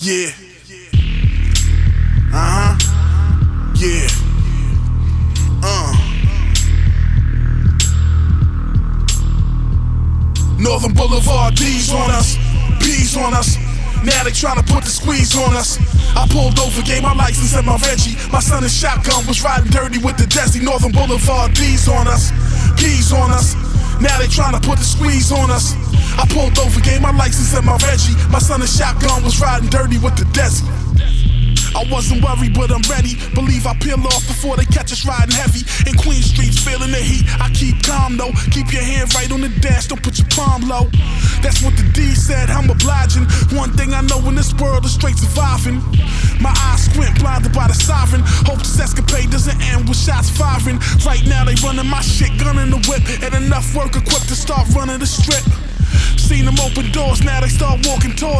Yeah. Yeah. Northern Boulevard, D's on us, B's on us. Now they tryna put the squeeze on us. I pulled over, gave my license and my Reggie. My son in shotgun was riding dirty with the Desi. Northern Boulevard, D's on us, B's on us. Now they tryna put the squeeze on us. I pulled over, gave my license and my Reggie. My son in shotgun was riding dirty with the Desi. I wasn't worried, but I'm ready. Believe I peel off before they catch us riding heavy. In Queen Streets, feeling the heat. I keep calm though. Keep your hand right on the dash, don't put your palm low. That's what the D said, I'm obliging. One thing I know in this world is straight surviving. My eyes squint, blinded by the siren. Hope this escapade doesn't end with shots firing. Right now they running my shit, gunning the whip. And enough work equipped to start running the strip. Seen them open doors, now they start walking towards